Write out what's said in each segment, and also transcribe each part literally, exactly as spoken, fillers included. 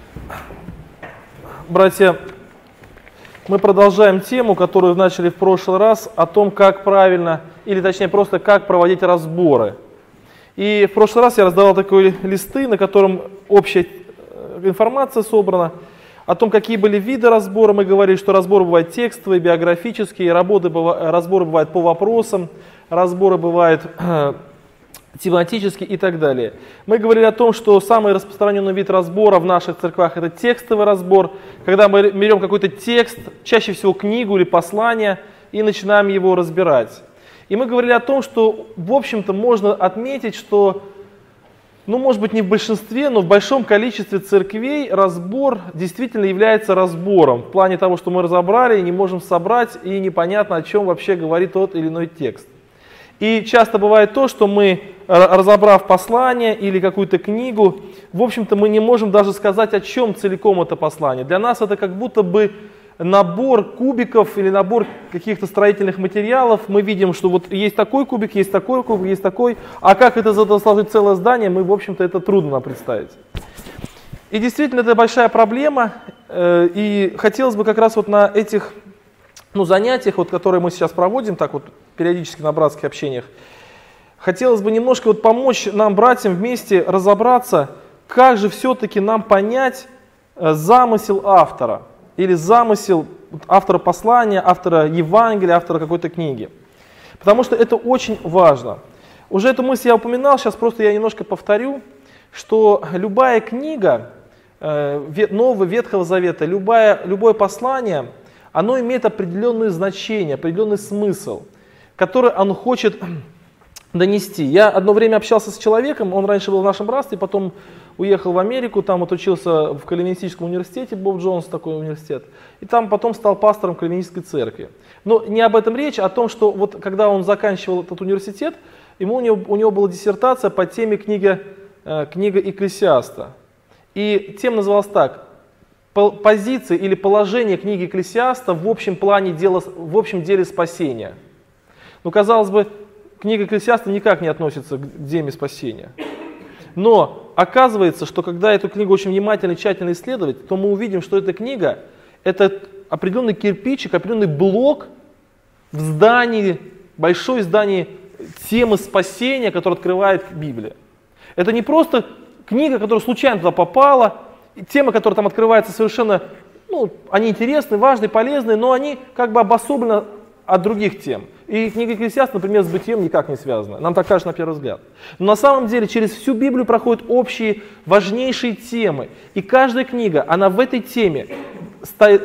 Братья, мы продолжаем тему, которую начали в прошлый раз, о том, как правильно, или точнее просто как проводить разборы. И в прошлый раз я раздавал такие листы, на котором общая информация собрана, о том, какие были виды разбора. Мы говорили, что разборы бывают текстовые, биографические, работы, разборы бывают по вопросам, разборы бывают тематические и так далее. Мы говорили о том, что самый распространенный вид разбора в наших церквах — это текстовый разбор, когда мы берем какой-то текст, чаще всего книгу или послание, и начинаем его разбирать. И мы говорили о том, что, в общем-то, можно отметить, что, ну, может быть, не в большинстве, но в большом количестве церквей разбор действительно является разбором, в плане того, что мы разобрали и не можем собрать, и непонятно, о чем вообще говорит тот или иной текст. И часто бывает то, что мы, разобрав послание или какую-то книгу, в общем-то мы не можем даже сказать, о чем целиком это послание. Для нас это как будто бы набор кубиков или набор каких-то строительных материалов. Мы видим, что вот есть такой кубик, есть такой кубик, есть такой, а как это сложить целое здание, мы, в общем-то, это трудно нам представить. И действительно, это большая проблема, и хотелось бы как раз вот на этих ну, занятиях, вот, которые мы сейчас проводим, так вот периодически на братских общениях, хотелось бы немножко вот помочь нам, братьям, вместе разобраться, как же все-таки нам понять замысел автора, или замысел автора послания, автора Евангелия, автора какой-то книги. Потому что это очень важно. Уже эту мысль я упоминал, сейчас просто я немножко повторю, что любая книга Нового Ветхого Завета, любое, любое послание, оно имеет определенное значение, определенный смысл, который он хочет донести. Я одно время общался с человеком, он раньше был в нашем братстве, потом уехал в Америку, там вот учился в Кальвинистическом университете, Боб Джонс такой университет, и там потом стал пастором Кальвинистской церкви. Но не об этом речь, а о том, что вот когда он заканчивал этот университет, ему, у, него, у него была диссертация по теме книга, э, книга Экклесиаста. И тема называлась так: позиции или положение книги Экклесиаста в общем плане дела, в общем деле спасения. Ну, казалось бы, книга Экклесиаста никак не относится к теме спасения. Но оказывается, что когда эту книгу очень внимательно и тщательно исследовать, то мы увидим, что эта книга — это определенный кирпичик, определенный блок в здании, большое здание темы спасения, которое открывает Библия. Это не просто книга, которая случайно туда попала, темы, которые там открываются, совершенно, ну, они интересны, важны, полезны, но они как бы обособлены от других тем. И книга Экклесиаста, например, с бытием никак не связана. Нам так кажется на первый взгляд. Но на самом деле через всю Библию проходят общие, важнейшие темы. И каждая книга, она в этой теме стоит,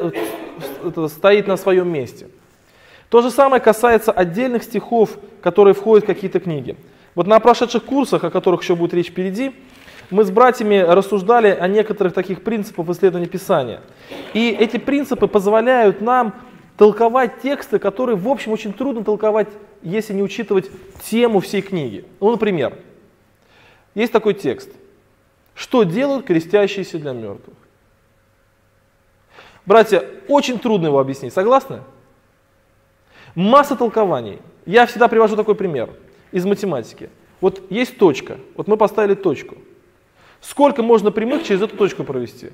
стоит на своем месте. То же самое касается отдельных стихов, которые входят в какие-то книги. Вот на прошедших курсах, о которых еще будет речь впереди, мы с братьями рассуждали о некоторых таких принципах исследования Писания. И эти принципы позволяют нам толковать тексты, которые, в общем, очень трудно толковать, если не учитывать тему всей книги. Ну, например, есть такой текст: «Что делают крестящиеся для мертвых?» Братья, очень трудно его объяснить, согласны? Масса толкований. Я всегда привожу такой пример из математики. Вот есть точка, вот мы поставили точку. Сколько можно прямых через эту точку провести?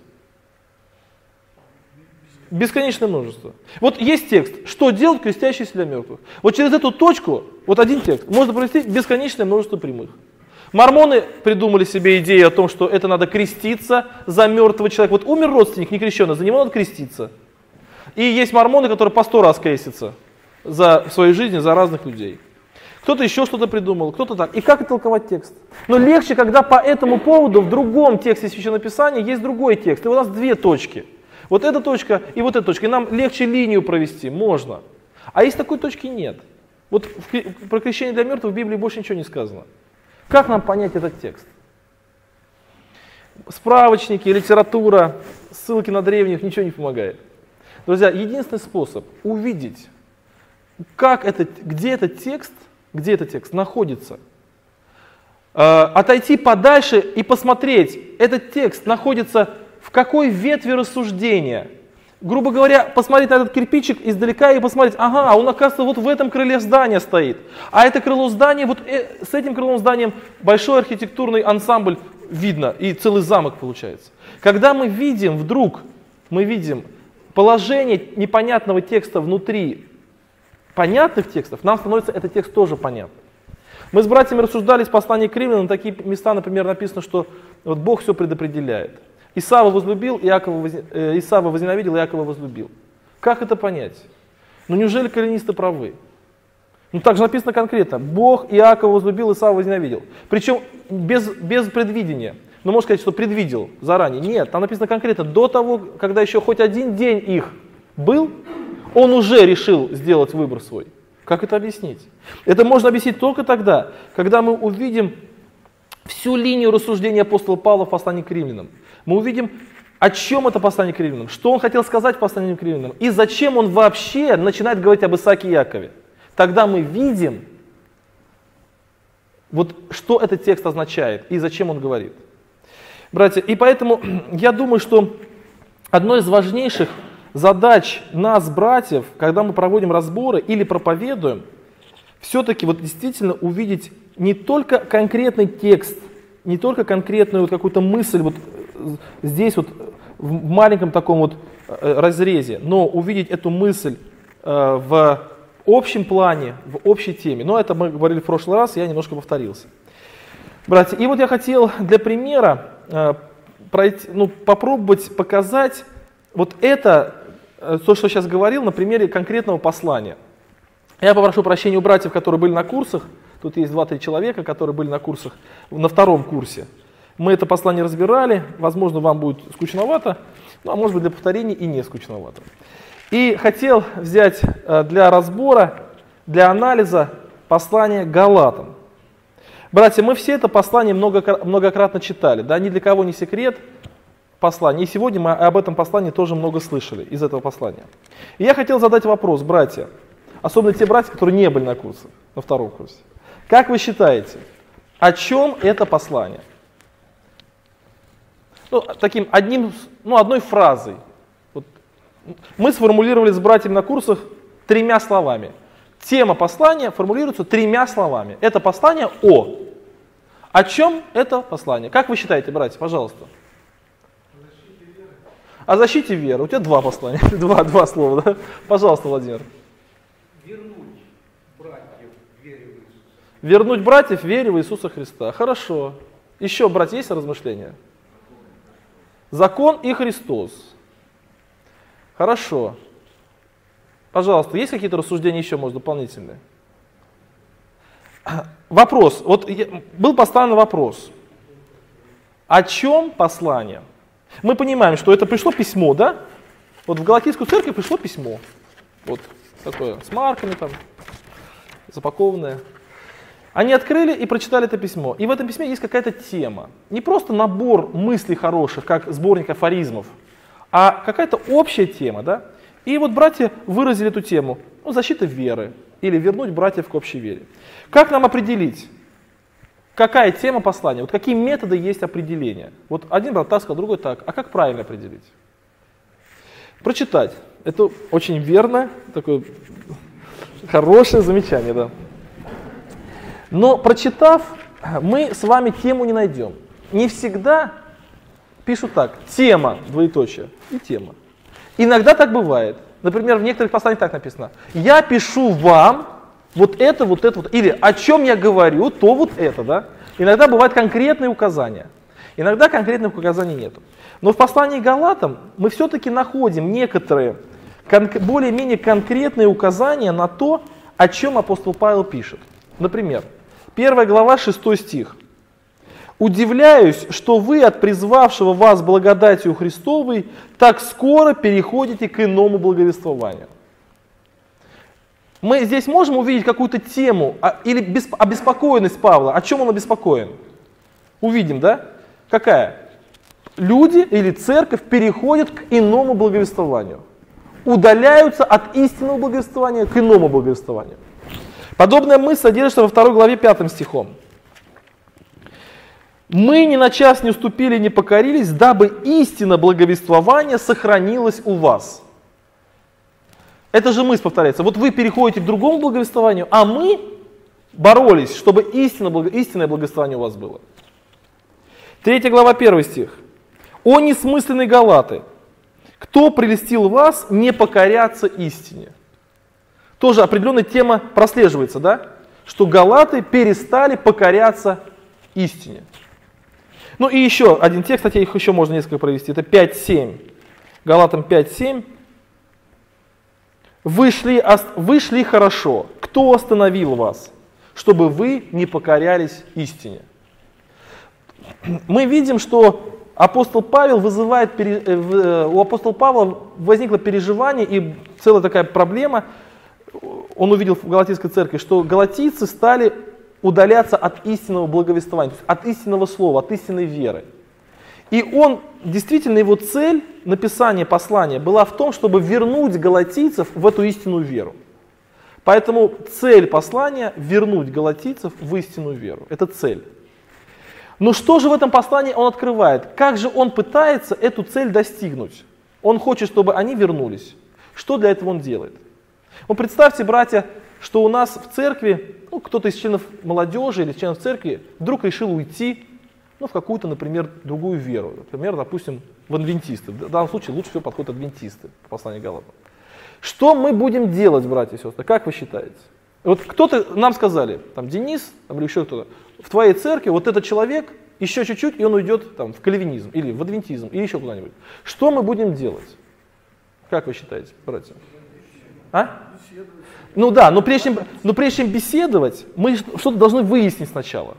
Бесконечное множество. Вот есть текст: «Что делают крестящиеся для мертвых?» Вот через эту точку, вот один текст, можно провести бесконечное множество прямых. Мормоны придумали себе идею о том, что это надо креститься за мертвого человека. Вот умер родственник некрещенный, за него надо креститься. И есть мормоны, которые по сто раз крестятся за в своей жизни за разных людей. Кто-то еще что-то придумал, кто-то так. И как толковать текст? Но легче, когда по этому поводу в другом тексте Священного Писания есть другой текст. И у нас две точки. Вот эта точка и вот эта точка. И нам легче линию провести, можно. А если такой точки нет? Вот в, про крещение для мертвых в Библии больше ничего не сказано. Как нам понять этот текст? Справочники, литература, ссылки на древних ничего не помогает. Друзья, единственный способ увидеть, как это, где этот текст, где этот текст находится, э, отойти подальше и посмотреть, этот текст находится в какой ветви рассуждения. Грубо говоря, посмотреть на этот кирпичик издалека и посмотреть: ага, он, оказывается, вот в этом крыле здания стоит. А это крыло здания, вот с этим крылом зданием большой архитектурный ансамбль видно, и целый замок получается. Когда мы видим вдруг, мы видим положение непонятного текста внутри понятных текстов, нам становится этот текст тоже понятен. Мы с братьями рассуждали в послании к римлянам, такие места, например, написано, что вот Бог все предопределяет. Исава возлюбил, Иакова, воз... э, Исава возненавидел, Иакова возлюбил. Как это понять? Ну неужели кальвинисты правы? Ну так же написано конкретно. Бог Иакова возлюбил, Исава возненавидел. Причем без, без предвидения. Ну можно сказать, что предвидел заранее. Нет, там написано конкретно. До того, когда еще хоть один день их был, он уже решил сделать выбор свой. Как это объяснить? Это можно объяснить только тогда, когда мы увидим всю линию рассуждения апостола Павла в послании к римлянам. Мы увидим, о чем это послание к римлянам, что он хотел сказать в послании к римлянам, и зачем он вообще начинает говорить об Исааке и Якове. Тогда мы видим, вот, что этот текст означает и зачем он говорит. Братья, и поэтому я думаю, что одной из важнейших задач нас, братьев, когда мы проводим разборы или проповедуем, все-таки вот действительно увидеть не только конкретный текст, не только конкретную вот какую-то мысль вот здесь вот в маленьком таком вот разрезе, но увидеть эту мысль в общем плане, в общей теме. Но это мы говорили в прошлый раз, я немножко повторился. Братья, и вот я хотел для примера пройти, ну, попробовать показать вот это, то, что сейчас говорил, на примере конкретного послания. Я попрошу прощения у братьев, которые были на курсах. Тут есть два-три человека, которые были на курсах, на втором курсе. Мы это послание разбирали, возможно, вам будет скучновато, ну, а может быть для повторения и не скучновато. И хотел взять для разбора, для анализа послание к Галатам. Братья, мы все это послание многократно читали, да, ни для кого не секрет послание. И сегодня мы об этом послании тоже много слышали, из этого послания. И я хотел задать вопрос, братья, особенно те братья, которые не были на курсе, на втором курсе. Как вы считаете, о чем это послание? Ну, таким одним, ну, одной фразой. Вот. Мы сформулировали с братьями на курсах тремя словами. Тема послания формулируется тремя словами. Это послание о. О чем это послание? Как вы считаете, братья, пожалуйста? О защите веры. У тебя два послания, два, два слова, да? Пожалуйста, Владимир. Вернуть братьев в вере в Иисуса. Вернуть братьев в вере в Иисуса Христа. Хорошо. Еще, братья, есть размышления? Закон и Христос. Хорошо. Пожалуйста, есть какие-то рассуждения еще, может, дополнительные? Вопрос. Вот был поставлен вопрос. О чем послание? Мы понимаем, что это пришло письмо, да? Вот в Галатийскую церковь пришло письмо. Вот такое, с марками там, запакованное. Они открыли и прочитали это письмо. И в этом письме есть какая-то тема. Не просто набор мыслей хороших, как сборник афоризмов, а какая-то общая тема, да? И вот братья выразили эту тему, ну, защита веры, или вернуть братьев к общей вере. Как нам определить, какая тема послания, вот какие методы есть определения? Вот один брат так сказал, другой так, а как правильно определить? Прочитать. Это очень верно, такое хорошее замечание, да. Но прочитав, мы с вами тему не найдем. Не всегда пишут так, тема, двоеточие, и тема. Иногда так бывает. Например, в некоторых посланиях так написано. Я пишу вам вот это, вот это, вот. Или о чем я говорю, то вот это, да. Иногда бывают конкретные указания. Иногда конкретных указаний нету. Но в послании к Галатам мы все-таки находим некоторые более-менее конкретные указания на то, о чем апостол Павел пишет. Например, первая глава, шестой стих. «Удивляюсь, что вы от призвавшего вас благодатью Христовой так скоро переходите к иному благовествованию». Мы здесь можем увидеть какую-то тему или обеспокоенность Павла. О чем он обеспокоен? Увидим, да? Какая? Люди или церковь переходят к иному благовествованию. Удаляются от истинного благовествования к иному благовествованию. Подобная мысль содержится во второй главе пятым стихом. «Мы ни на час не уступили, не покорились, дабы истина благовествования сохранилась у вас». Это же мысль повторяется. Вот вы переходите к другому благовествованию, а мы боролись, чтобы истинное, истинное благовествование у вас было. третья глава, первый стих. «О несмысленные галаты, кто прельстил вас не покоряться истине?» Тоже определенная тема прослеживается, да? Что галаты перестали покоряться истине. Ну и еще один текст, кстати, их еще можно несколько провести. Это пять семь. Галатам пять семь. Вы шли, вы шли хорошо. Кто остановил вас, чтобы вы не покорялись истине? Мы видим, что апостол Павел вызывает, у апостола Павла возникло переживание и целая такая проблема. Он увидел в Галатийской церкви, что галатийцы стали удаляться от истинного благовествования, от истинного слова, от истинной веры. И он, действительно, его цель написания послания была в том, чтобы вернуть галатийцев в эту истинную веру. Поэтому цель послания — вернуть галатийцев в истинную веру. Это цель. Но что же в этом послании он открывает? Как же он пытается эту цель достигнуть? Он хочет, чтобы они вернулись. Что для этого он делает? Ну, представьте, братья, что у нас в церкви, ну, кто-то из членов молодежи или членов церкви вдруг решил уйти, ну, в какую-то, например, другую веру. Например, допустим, в адвентисты. В данном случае лучше всего подходят адвентисты по посланию Галатам. Что мы будем делать, братья и сестры? Как вы считаете? Вот кто-то, нам сказали, там, Денис, там, или еще кто-то, в твоей церкви вот этот человек еще чуть-чуть, и он уйдет там, в кальвинизм, или в адвентизм, или еще куда-нибудь. Что мы будем делать? Как вы считаете, братья? А? Ну да, но прежде, чем, но прежде чем беседовать, мы что-то должны выяснить сначала.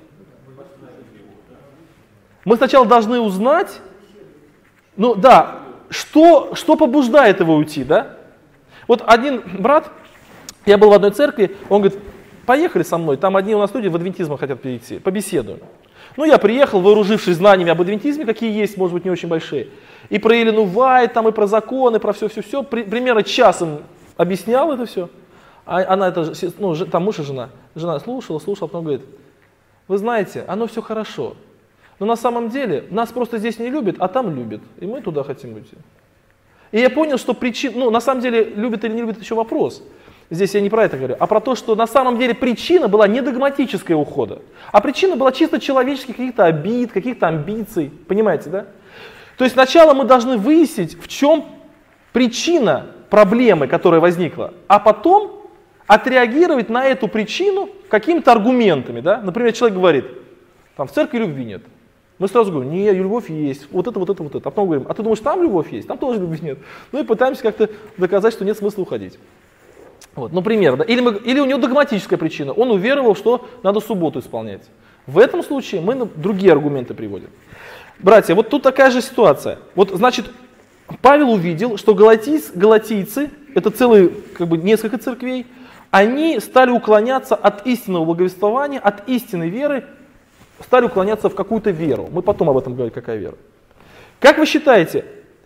Мы сначала должны узнать, ну да, что, что побуждает его уйти, да? Вот один брат, я был в одной церкви, он говорит, поехали со мной, там одни у нас люди в адвентизм хотят перейти, побеседуем. Ну я приехал, вооружившись знаниями об адвентизме, какие есть, может быть, не очень большие, и про Елену Вайт, там и про законы, про все-все-все, при, примерно час им объяснял это все. А она, это, ну, там муж и жена, жена слушала, слушала, потом говорит, вы знаете, оно все хорошо, но на самом деле нас просто здесь не любят, а там любят, и мы туда хотим уйти. И я понял, что причина, ну на самом деле любят или не любят, еще вопрос. Здесь я не про это говорю, а про то, что на самом деле причина была не догматическая ухода, а причина была чисто человеческих каких-то обид, каких-то амбиций, понимаете, да? То есть сначала мы должны выяснить, в чем причина проблемы, которая возникла, а потом отреагировать на эту причину какими-то аргументами, да? Например, человек говорит, там в церкви любви нет. Мы сразу говорим, нет, любовь есть, вот это, вот это, вот это. А потом говорим, а ты думаешь, там любовь есть? Там тоже любви нет. Ну и пытаемся как-то доказать, что нет смысла уходить. Вот, например, да? или, мы, или у него догматическая причина, он уверовал, что надо субботу исполнять. В этом случае мы другие аргументы приводим. Братья, вот тут такая же ситуация. Вот, значит, Павел увидел, что галатийцы, галатийцы это целые, как бы, несколько церквей, они стали уклоняться от истинного благовествования, от истинной веры, стали уклоняться в какую-то веру. Мы потом об этом говорим, какая вера. Как вы считаете,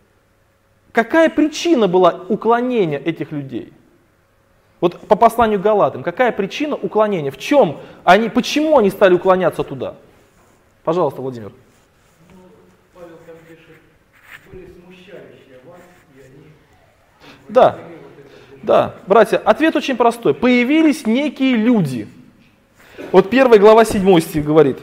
какая причина была уклонения этих людей? Вот по посланию к Галатам, какая причина уклонения? В чем они, почему они стали уклоняться туда? Пожалуйста, Владимир. Ну, Павел там пишет, были смущающие вас, и они... Да, да, братья, ответ очень простой. Появились некие люди. Вот первая глава седьмой стих говорит.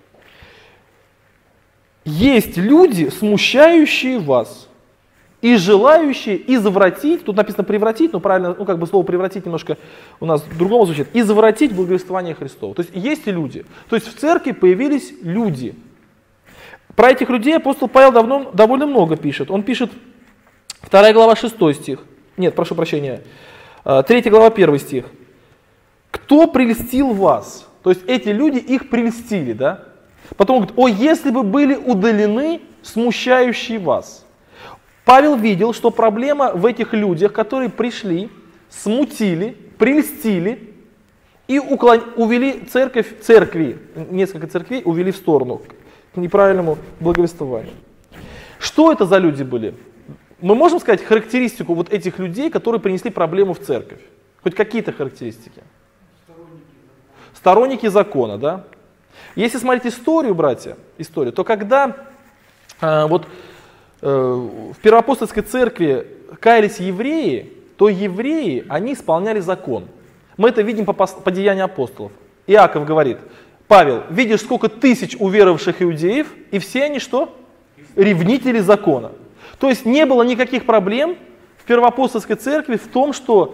Есть люди, смущающие вас и желающие извратить, тут написано превратить, но правильно, ну как бы слово превратить немножко у нас другому звучит, извратить благовествование Христова. То есть есть и люди. То есть в церкви появились люди. Про этих людей апостол Павел давно, довольно много пишет. Он пишет, вторая глава шестой стих, нет, прошу прощения, третья глава первый стих. Кто прельстил вас? То есть эти люди их прельстили, да? Потом он говорит, о, если бы были удалены смущающие вас. Павел видел, что проблема в этих людях, которые пришли, смутили, прельстили и уклон... увели церковь, церкви, несколько церквей увели в сторону к неправильному благовествованию. Что это за люди были? Мы можем сказать характеристику вот этих людей, которые принесли проблему в церковь? Хоть какие-то характеристики? Сторонники закона, да? Если смотреть историю, братья, историю, то когда э, вот, э, в Первоапостольской церкви каялись евреи, то евреи, они исполняли закон. Мы это видим по, по деянию апостолов. Иаков говорит, Павел, видишь, сколько тысяч уверовавших иудеев, и все они что? Ревнители закона. То есть не было никаких проблем в первоапостольской церкви в том, что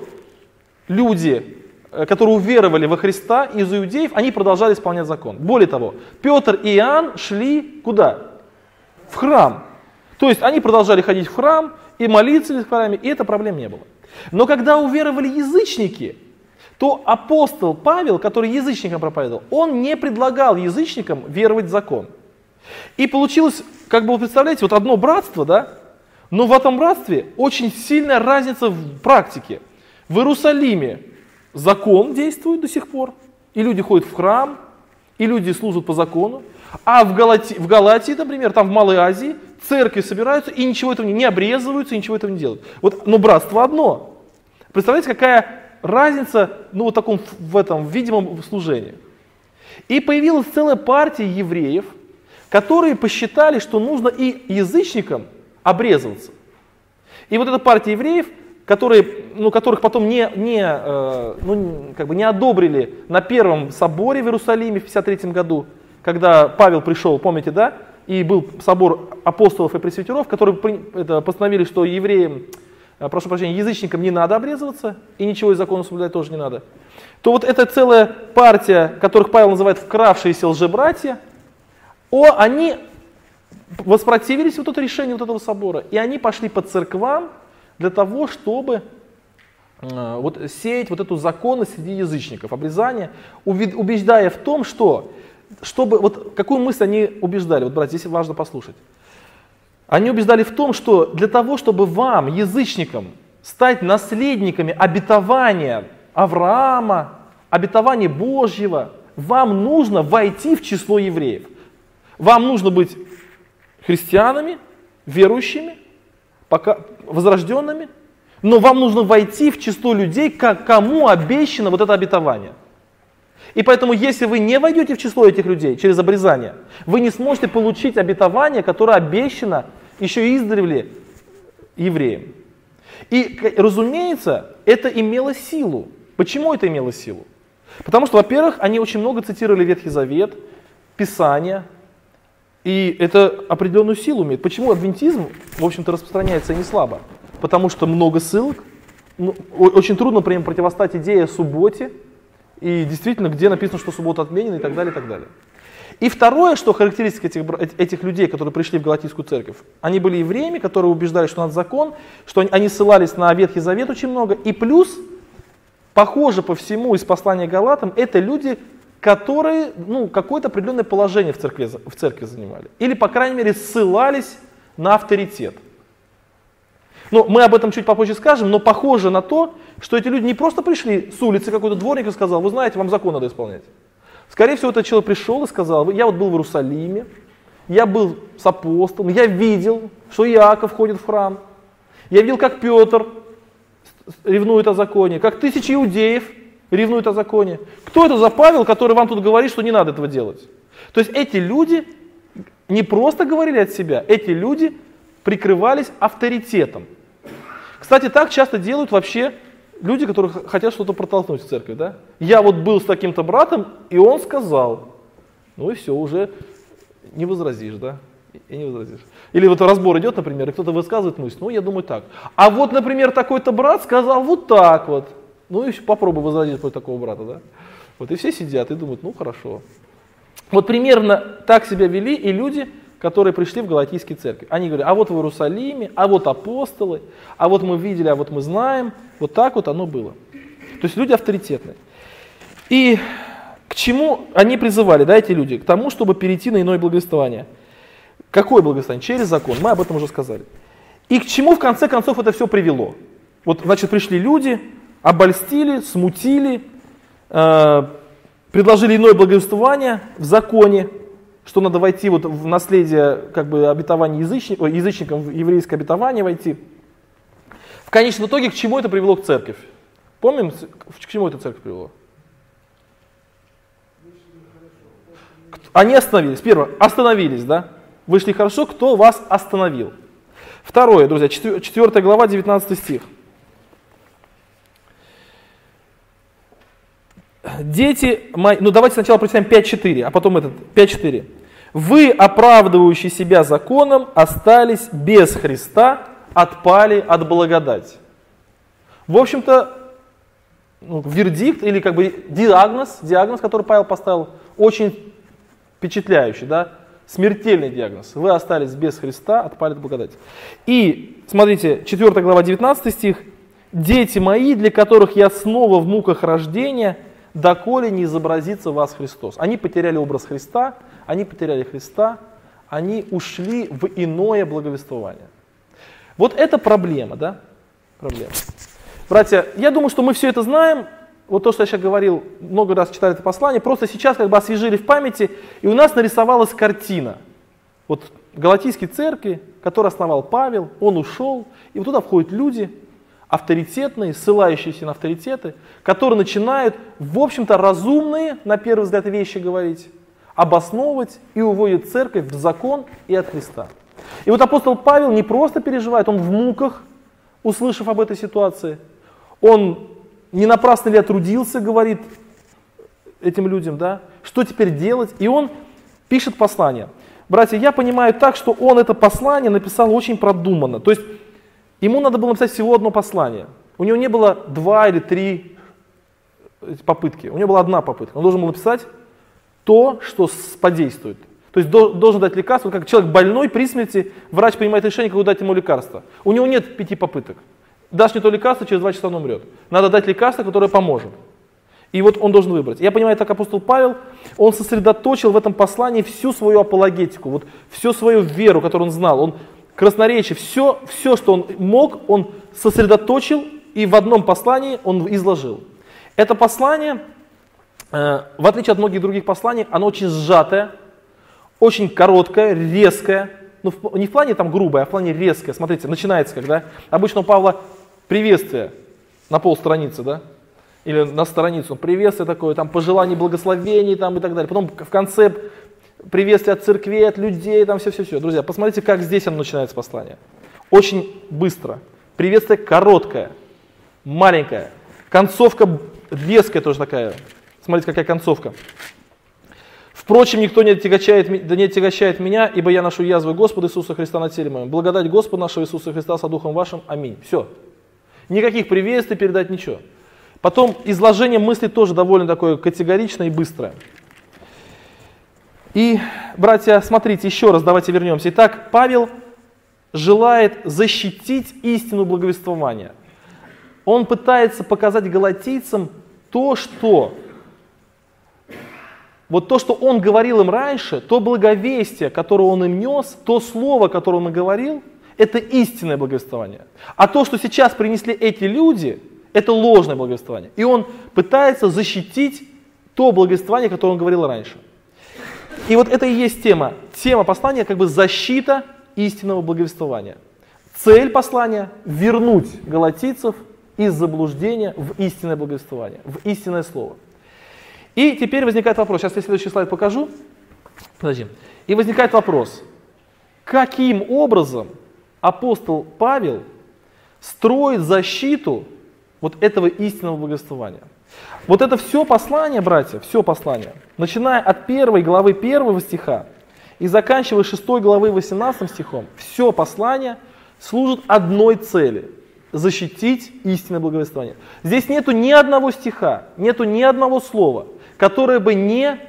люди, которые уверовали во Христа из иудеев, они продолжали исполнять закон. Более того, Петр и Иоанн шли куда? В храм. То есть они продолжали ходить в храм и молиться в храме, и это проблем не было. Но когда уверовали язычники, то апостол Павел, который язычникам проповедовал, он не предлагал язычникам веровать в закон. И получилось, как бы вы представляете, вот одно братство, да, но в этом братстве очень сильная разница в практике. В Иерусалиме закон действует до сих пор, и люди ходят в храм, и люди служат по закону. А в Галатии, в Галатии, например, там в Малой Азии, церкви собираются и ничего этого не, не обрезываются, и ничего этого не делают. Вот, но братство одно. Представляете, какая разница, ну, вот таком, в этом видимом служении. И появилась целая партия евреев, которые посчитали, что нужно и язычникам обрезываться. И вот эта партия евреев, которые, ну, которых потом не, не, э, ну, как бы не одобрили на первом соборе в Иерусалиме в пятьдесят третьем году, когда Павел пришел, помните, да, и был собор апостолов и пресвитеров, которые это, постановили, что евреям, прошу прощения, язычникам не надо обрезываться, и ничего из закона соблюдать тоже не надо, то вот эта целая партия, которых Павел называет вкравшиеся лжебратья, о, они воспротивились вот это решению вот этого собора, и они пошли по церквам для того, чтобы э, вот, сеять вот эту законность среди язычников, обрезание, убеждая в том, что, чтобы, вот какую мысль они убеждали, вот, братья, здесь важно послушать. Они убеждали в том, что для того, чтобы вам, язычникам, стать наследниками обетования Авраама, обетования Божьего, вам нужно войти в число евреев. Вам нужно быть христианами, верующими, пока возрожденными, но вам нужно войти в число людей, как, кому обещано вот это обетование. И поэтому, если вы не войдете в число этих людей через обрезание, вы не сможете получить обетование, которое обещано еще издревле евреям. И, разумеется, это имело силу. Почему это имело силу? Потому что, во-первых, они очень много цитировали Ветхий Завет, Писания, и это определенную силу имеет. Почему адвентизм, в общем-то, распространяется не слабо? Потому что много ссылок, ну, очень трудно при этом противостать идее о субботе, и действительно, где написано, что суббота отменена, и так далее, и так далее. И второе, что характеристика этих, этих людей, которые пришли в Галатийскую церковь, они были евреями, которые убеждали, что надо закон, что они, они ссылались на Ветхий Завет очень много, и плюс, похоже по всему из послания Галатам, это люди, которые, ну, какое-то определенное положение в церкви, в церкви занимали. Или, по крайней мере, ссылались на авторитет. Ну, мы об этом чуть попозже скажем, но похоже на то, что эти люди не просто пришли с улицы, какой-то дворник и сказал, вы знаете, вам закон надо исполнять. Скорее всего, этот человек пришел и сказал, я вот был в Иерусалиме, я был с апостолом, я видел, что Иаков ходит в храм, я видел, как Петр ревнует о законе, как тысячи иудеев ревнуют о законе. Кто это за Павел, который вам тут говорит, что не надо этого делать? То есть эти люди не просто говорили от себя, эти люди прикрывались авторитетом. Кстати, так часто делают вообще люди, которые хотят что-то протолкнуть в церкви. Да? Я вот был с таким-то братом, и он сказал. Ну и все, уже не возразишь, да? И не возразишь. Или вот разбор идет, например, и кто-то высказывает мысль, ну я думаю так. А вот, например, такой-то брат сказал вот так вот. Ну и попробуй возразить против такого брата, да? Вот и все сидят и думают, ну хорошо. Вот примерно так себя вели и люди, которые пришли в Галатийские церкви. Они говорят, а вот в Иерусалиме, а вот апостолы, а вот мы видели, а вот мы знаем. Вот так вот оно было. То есть люди авторитетные. И к чему они призывали, да, эти люди? К тому, чтобы перейти на иное благовествование. Какое благовествование? Через закон. Мы об этом уже сказали. И к чему в конце концов это все привело? Вот, значит, пришли люди, обольстили, смутили, э, предложили иное благовествование в законе, что надо войти вот в наследие как бы обетования язычников, язычникам в еврейское обетование войти. В конечном итоге к чему это привело к церкви? Помним, к чему это церковь привело? Они остановились. Первое, остановились, да? Вышли хорошо, кто вас остановил? Второе, друзья, четвёртая глава, девятнадцатый стих. дети мои, ну давайте сначала прочитаем пять четыре, а потом этот пять четыре. Вы, оправдывающие себя законом, остались без Христа, отпали от благодати. В общем-то, ну, вердикт или как бы диагноз, диагноз, который Павел поставил, очень впечатляющий, да? Смертельный диагноз. Вы остались без Христа, отпали от благодати. И, смотрите, четвёртая глава, девятнадцатый стих. «Дети мои, для которых я снова в муках рождения, доколе не изобразится в вас Христос». Они потеряли образ Христа, они потеряли Христа, они ушли в иное благовествование. Вот это проблема, да? Проблема. Братья, я думаю, что мы все это знаем. Вот то, что я сейчас говорил, много раз читали это послание, просто сейчас как бы освежили в памяти, и у нас нарисовалась картина. Вот Галатийской церкви, которую основал Павел, он ушел, и вот туда входят люди, авторитетные, ссылающиеся на авторитеты, которые начинают, в общем-то, разумные, на первый взгляд, вещи говорить, обосновывать и уводят церковь в закон и от Христа. И вот апостол Павел не просто переживает, он в муках, услышав об этой ситуации, он не напрасно ли трудился, говорит этим людям, да, что теперь делать, и он пишет послание. Братья, я понимаю так, что он это послание написал очень продуманно, то есть ему надо было написать всего одно послание, у него не было два или три попытки, у него была одна попытка, он должен был написать то, что подействует. То есть должен дать лекарство, как человек больной при смерти, врач принимает решение, какое дать ему лекарство. У него нет пяти попыток. Дашь не то лекарство, через два часа он умрет. Надо дать лекарство, которое поможет. И вот он должен выбрать. Я понимаю, так апостол Павел, он сосредоточил в этом послании всю свою апологетику, вот всю свою веру, которую он знал. Он красноречие, все, все, что он мог, он сосредоточил и в одном послании он изложил. Это послание, э, в отличие от многих других посланий, оно очень сжатое, очень короткое, резкое. Ну, в, не в плане там грубое, а в плане резкое. Смотрите, начинается когда обычно у Павла приветствие на полстраницы, да, или на страницу, приветствие такое, там пожелание благословений там, и так далее. Потом в конце приветствие от церкви, от людей, там все-все-все. Друзья, посмотрите, как здесь оно начинается послание. Очень быстро. Приветствие короткое, маленькое. Концовка резкая тоже такая. Смотрите, какая концовка. Впрочем, никто не отягощает, да не отягощает меня, ибо я ношу язвы Господа Иисуса Христа на теле моем. Благодать Господа нашего Иисуса Христа со Духом вашим. Аминь. Все. Никаких приветствий передать, ничего. Потом изложение мыслей тоже довольно такое категоричное и быстрое. И, братья, смотрите, еще раз давайте вернемся. Итак, Павел желает защитить истину благовествования. Он пытается показать галатийцам то, что... Вот то, что он говорил им раньше, то благовестие, которое он им нес, то слово, которое он им говорил, это истинное благовествование. А то, что сейчас принесли эти люди, это ложное благовествование. И он пытается защитить то благовествование, которое он говорил раньше. И вот это и есть тема. Тема послания как бы защита истинного благовествования. Цель послания – вернуть галатийцев из заблуждения в истинное благовествование, в истинное слово. И теперь возникает вопрос, сейчас я следующий слайд покажу. Подожди. И возникает вопрос, каким образом апостол Павел строит защиту вот этого истинного благовествования. Вот это все послание, братья, все послание, начиная от первой главы первого стиха и заканчивая шестой главы восемнадцатым стихом, все послание служит одной цели – защитить истинное благовествование. Здесь нету ни одного стиха, нету ни одного слова, которое бы не,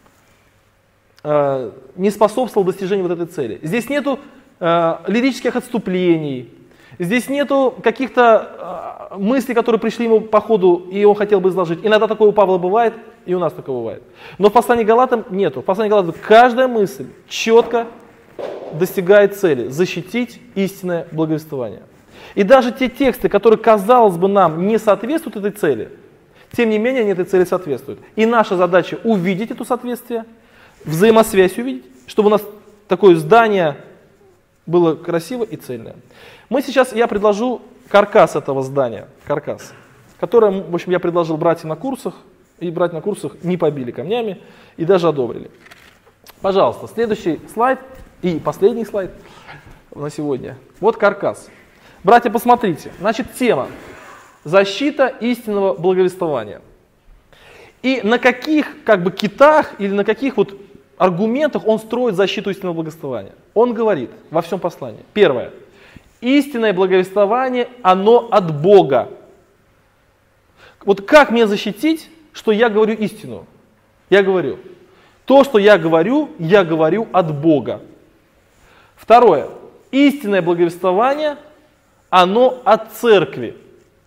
э, не способствовало достижению вот этой цели. Здесь нету э, лирических отступлений, здесь нету каких-то э, мыслей, которые пришли ему по ходу, и он хотел бы изложить. Иногда такое у Павла бывает, и у нас такое бывает. Но в послании к Галатам нету. В послании к Галатам каждая мысль четко достигает цели – защитить истинное благовествование. И даже те тексты, которые, казалось бы, нам не соответствуют этой цели, тем не менее, они этой цели соответствуют. И наша задача увидеть это соответствие, взаимосвязь увидеть, чтобы у нас такое здание было красивое и цельное. Мы сейчас, я предложу каркас этого здания, каркас, который, в общем, я предложил братьям на курсах, и братья на курсах не побили камнями и даже одобрили. Пожалуйста, следующий слайд и последний слайд на сегодня. Вот каркас. Братья, посмотрите, значит, тема. Защита истинного благовествования. И на каких как бы китах или на каких вот аргументах он строит защиту истинного благовествования? Он говорит во всем послании. Первое. Истинное благовествование, оно от Бога. Вот как мне защитить, что я говорю истину? Я говорю, то, что я говорю, я говорю от Бога. Второе. Истинное благовествование, оно от церкви.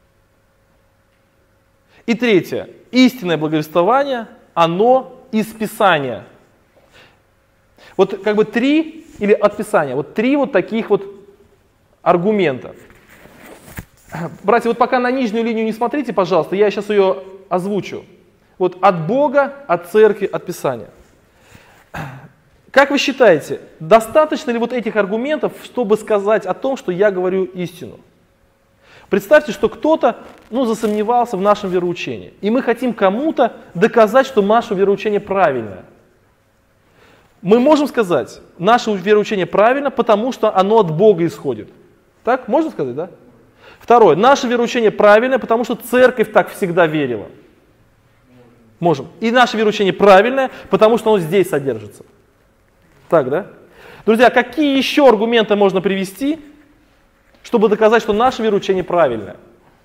И третье. Истинное благовествование, оно из Писания. Вот как бы три, или от Писания, вот три вот таких вот аргумента. Братья, вот пока на нижнюю линию не смотрите, пожалуйста, я сейчас ее озвучу. Вот от Бога, от церкви, от Писания. Как вы считаете, достаточно ли вот этих аргументов, чтобы сказать о том, что я говорю истину? Представьте, что кто-то ну, засомневался в нашем вероучении, и мы хотим кому-то доказать, что наше вероучение правильное. Мы можем сказать, наше вероучение правильно, потому что оно от Бога исходит. Так, можно сказать, да? Второе, наше вероучение правильное, потому что церковь так всегда верила. Можем. И наше вероучение правильное, потому что оно здесь содержится. Так, да? Друзья, какие еще аргументы можно привести, чтобы доказать, что наше вероучение правильное?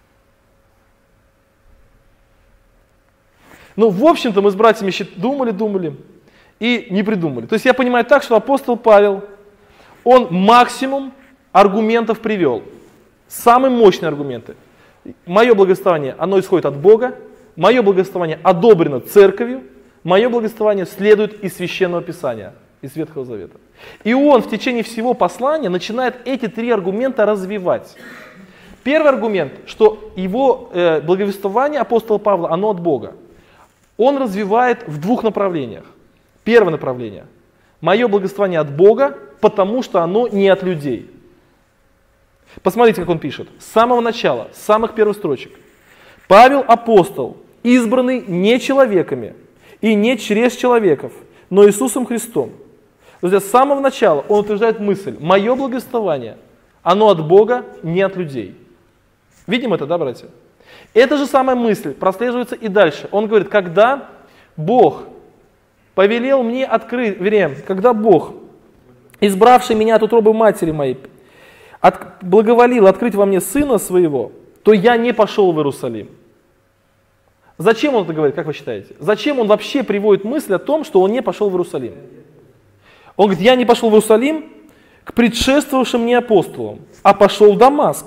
Ну, в общем-то, мы с братьями думали-думали и не придумали. То есть я понимаю так, что апостол Павел, он максимум аргументов привел. Самые мощные аргументы. Мое благовествование, оно исходит от Бога. Мое благовествование одобрено церковью. Мое благовествование следует из Священного Писания, из Ветхого Завета. И он в течение всего послания начинает эти три аргумента развивать. Первый аргумент, что его э, благовествование апостола Павла, оно от Бога. Он развивает в двух направлениях. Первое направление. Мое благовествование от Бога, потому что оно не от людей. Посмотрите, как он пишет. С самого начала, с самых первых строчек. Павел апостол, избранный не человеками и не через человеков, но Иисусом Христом. Друзья, с самого начала он утверждает мысль, мое благовествование, оно от Бога, не от людей. Видим это, да, братья? Эта же самая мысль прослеживается и дальше. Он говорит, когда Бог повелел мне открыть, вернее, когда Бог, избравший меня от утробы матери моей, от, благоволил открыть во мне Сына Своего, то я не пошел в Иерусалим. Зачем он это говорит, как вы считаете? Зачем он вообще приводит мысль о том, что он не пошел в Иерусалим? Он говорит, я не пошел в Иерусалим к предшествовавшим мне апостолам, а пошел в Дамаск.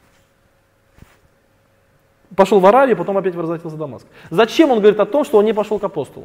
Пошел в Аравию, потом опять возвратился в Дамаск. Зачем он говорит о том, что он не пошел к апостолу?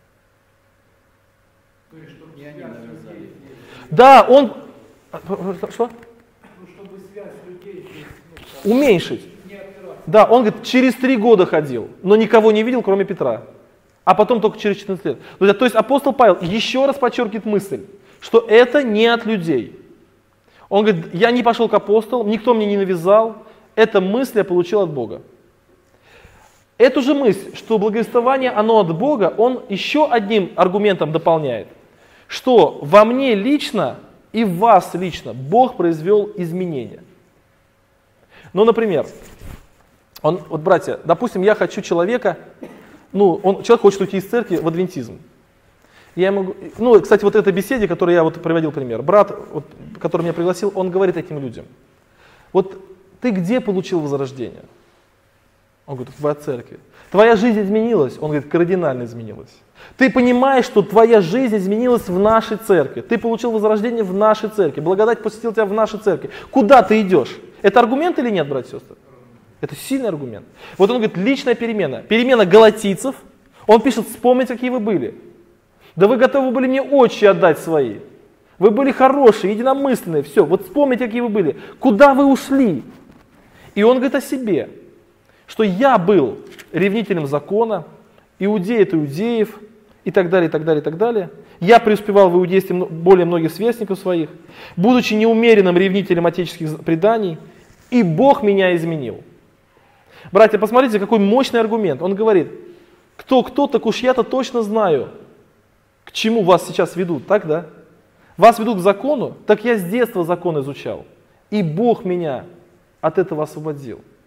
Да, он... Что? Чтобы связь людей уменьшить. Да, он говорит, через три года ходил, но никого не видел, кроме Петра. А потом только через четырнадцать лет. Друзья, то есть апостол Павел еще раз подчеркивает мысль, что это не от людей. Он говорит, я не пошел к апостолам, никто мне не навязал, эта мысль я получил от Бога. Эту же мысль, что благовествование, оно от Бога, он еще одним аргументом дополняет, что во мне лично и в вас лично Бог произвел изменения. Ну, например, он, вот, братья, допустим, я хочу человека, ну, он, человек хочет уйти из церкви в адвентизм. Я ему, ну, кстати, вот этой беседе, которую я вот приводил пример, брат, вот, который меня пригласил, он говорит этим людям, вот ты где получил возрождение? Он говорит, в твоей церкви. Твоя жизнь изменилась? Он говорит, кардинально изменилась. Ты понимаешь, что твоя жизнь изменилась в нашей церкви. Ты получил возрождение в нашей церкви. Благодать посетила тебя в нашей церкви. Куда ты идешь? Это аргумент или нет, братья и сестры? Это сильный аргумент. Вот он говорит, личная перемена. Перемена галатийцев. Он пишет, вспомните, какие вы были. Да вы готовы были мне очи отдать свои. Вы были хорошие, единомысленные. Все, вот вспомните, какие вы были. Куда вы ушли? И он говорит о себе. Что я был ревнителем закона, иудей от иудеев, и так далее, и так далее, и так далее. Я преуспевал в иудействе более многих сверстников своих, будучи неумеренным ревнителем отеческих преданий, и Бог меня изменил. Братья, посмотрите, какой мощный аргумент. Он говорит, кто-кто, так уж я-то точно знаю, к чему вас сейчас ведут, так, да? Вас ведут к закону, так я с детства закон изучал, и Бог меня от этого освободил.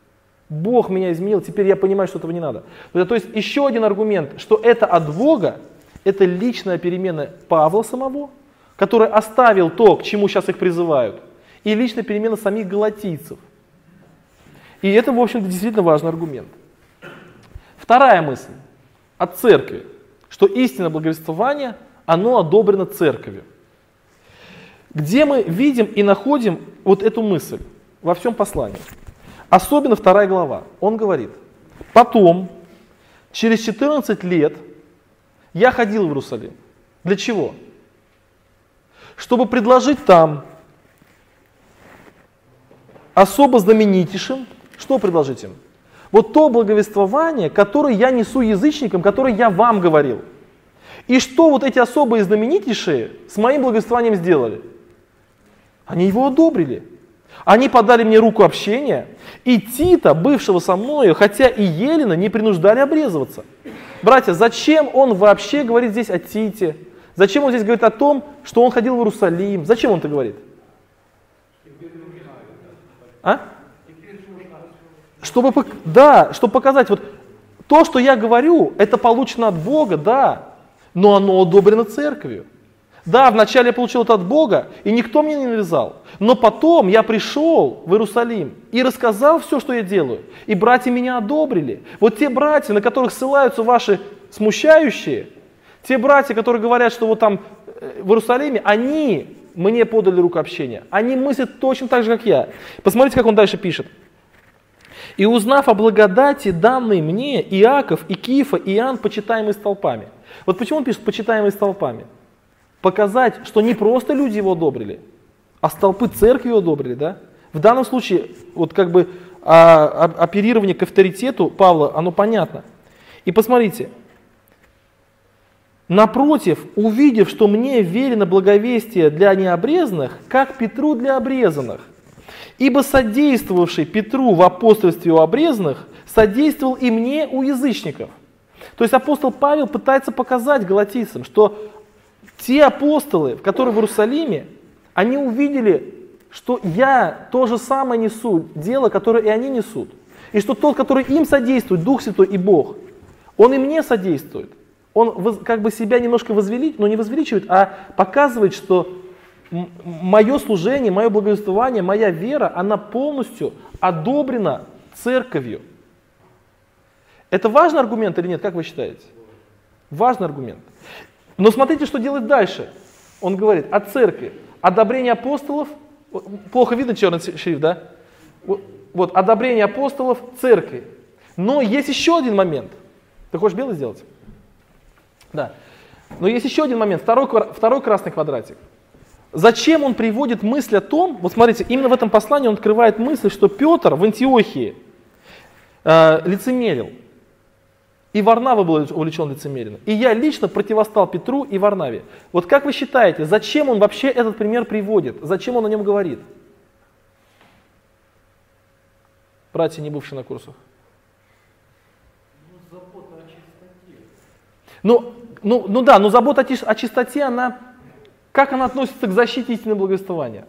Бог меня изменил, теперь я понимаю, что этого не надо. То есть еще один аргумент, что это от Бога, это личная перемена Павла самого, который оставил то, к чему сейчас их призывают, и личная перемена самих галатийцев. И это, в общем-то, действительно важный аргумент. Вторая мысль от церкви, что истинное благовествование, оно одобрено церковью. Где мы видим и находим вот эту мысль во всем послании? Особенно вторая глава. Он говорит: потом, через четырнадцать лет, я ходил в Иерусалим. Для чего? Чтобы предложить там особо знаменитейшим, что предложить им? Вот то благовествование, которое я несу язычникам, которое я вам говорил. И что вот эти особые знаменитейшие с моим благовествованием сделали? Они его одобрили. Они подали мне руку общения, и Тита, бывшего со мною, хотя и Елена, не принуждали обрезываться. Братья, зачем он вообще говорит здесь о Тите? Зачем он здесь говорит о том, что он ходил в Иерусалим? Зачем он это говорит? А? Чтобы, да, чтобы показать, вот то, что я говорю, это получено от Бога, да, но оно одобрено церковью. Да, вначале я получил это от Бога, и никто мне не навязал. Но потом я пришел в Иерусалим и рассказал все, что я делаю. И братья меня одобрили. Вот те братья, на которых ссылаются ваши смущающие, те братья, которые говорят, что вот там в Иерусалиме, они мне подали руку общения. Они мыслят точно так же, как я. Посмотрите, как он дальше пишет. «И узнав о благодати, данной мне, Иаков, и Кифа, и Иоанн, почитаемые столпами». Вот почему он пишет «почитаемые столпами»? Показать, что не просто люди его одобрили, а столпы церкви его одобрили. Да? В данном случае, вот как бы а, а, оперирование к авторитету Павла, оно понятно. И посмотрите. «Напротив, увидев, что мне верено благовестие для необрезанных, как Петру для обрезанных, ибо содействовавший Петру в апостольстве у обрезанных, содействовал и мне у язычников». То есть апостол Павел пытается показать галатийцам, что те апостолы, которые в Иерусалиме, они увидели, что я то же самое несу, дело, которое и они несут. И что тот, который им содействует, Дух Святой и Бог, он и мне содействует. Он как бы себя немножко возвеличивает, но не возвеличивает, а показывает, что мое служение, мое благовествование, моя вера, она полностью одобрена церковью. Это важный аргумент или нет, как вы считаете? Важный аргумент. Но смотрите, что делает дальше. Он говорит о церкви. Одобрение апостолов, плохо видно черный шрифт, да? Вот, одобрение апостолов церкви. Но есть еще один момент. Ты хочешь белый сделать? Да. Но есть еще один момент, второй, второй красный квадратик. Зачем он приводит мысль о том, вот смотрите, именно в этом послании он открывает мысль, что Петр в Антиохии э, лицемерил. И Варнава был увлечен лицемерием. И я лично противостал Петру и Варнаве. Вот как вы считаете, зачем он вообще этот пример приводит? Зачем он о нем говорит? Братья, не бывшие на курсах. Ну, забота о чистоте. Ну, ну, ну да, но забота о чистоте, она, как она относится к защите истинного благовествования?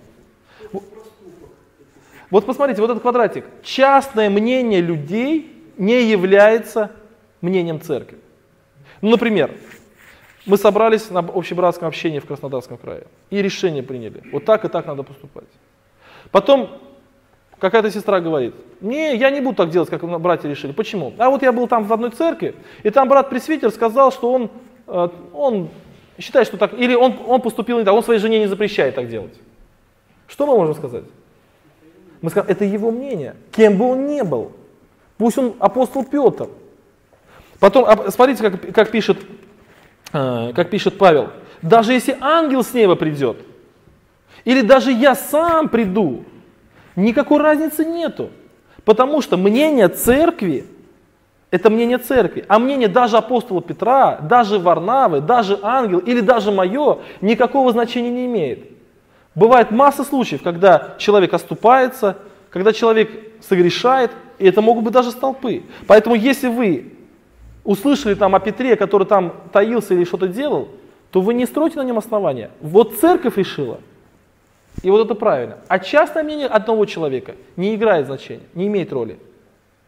Вот посмотрите, вот этот квадратик. Частное мнение людей не является мнением церкви. Ну, например, мы собрались на общебратском общении в Краснодарском крае и решение приняли. Вот так и так надо поступать. Потом какая-то сестра говорит: не, я не буду так делать, как братья решили. Почему? А вот я был там в одной церкви, и там брат-пресвитер сказал, что он, он считает, что так, или он, он поступил не так, он своей жене не запрещает так делать. Что мы можем сказать? Мы скажем, это его мнение, кем бы он ни был. Пусть он апостол Петр. Потом, смотрите, как, как, пишет, как пишет Павел. Даже если ангел с неба придет, или даже я сам приду, никакой разницы нету. Потому что мнение церкви, это мнение церкви, а мнение даже апостола Петра, даже Варнавы, даже ангел или даже мое, никакого значения не имеет. Бывает масса случаев, когда человек оступается, когда человек согрешает, и это могут быть даже столпы. Поэтому если вы услышали там о Петре, который там таился или что-то делал, то вы не стройте на нем основания. Вот церковь решила, и вот это правильно. А частное мнение одного человека не играет значения, не имеет роли.